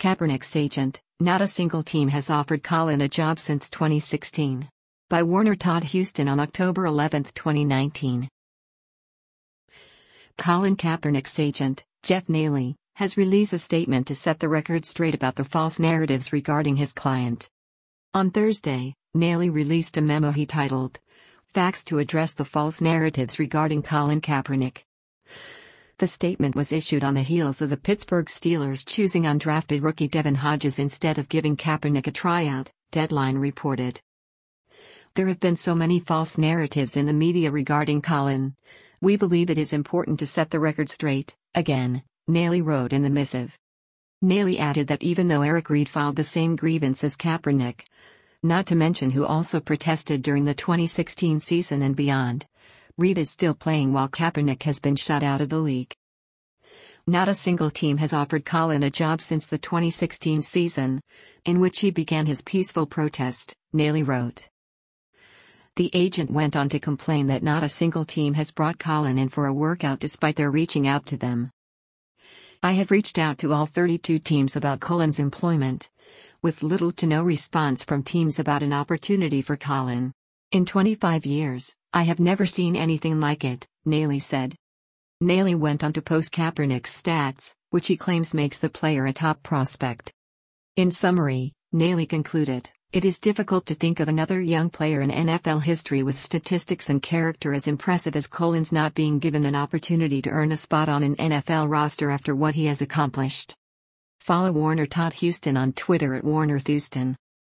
Kaepernick's agent, not a single team has offered Colin a job since 2016. By Warner Todd Houston on October 11, 2019. Colin Kaepernick's agent, Jeff Nalley, has released a statement to set the record straight about the false narratives regarding his client. On Thursday, Nalley released a memo he titled, "Facts to Address the False Narratives Regarding Colin Kaepernick." The statement was issued on the heels of the Pittsburgh Steelers choosing undrafted rookie Devin Hodges instead of giving Kaepernick a tryout, Deadline reported. "There have been so many false narratives in the media regarding Colin. We believe it is important to set the record straight, again," Nalley wrote in the missive. Nalley added that even though Eric Reid filed the same grievance as Kaepernick, not to mention who also protested during the 2016 season and beyond, Reid is still playing while Kaepernick has been shut out of the league. Not a single team has offered Colin a job since the 2016 season, in which he began his peaceful protest, Nalley wrote. The agent went on to complain that not a single team has brought Colin in for a workout despite their reaching out to them. "I have reached out to all 32 teams about Colin's employment, with little to no response from teams about an opportunity for Colin. In 25 years, I have never seen anything like it," Nalley said. Nalley went on to post Kaepernick's stats, which he claims makes the player a top prospect. In summary, Nalley concluded, "It is difficult to think of another young player in NFL history with statistics and character as impressive as Colin's not being given an opportunity to earn a spot on an NFL roster after what he has accomplished." Follow Warner Todd Houston on Twitter at WarnerThouston.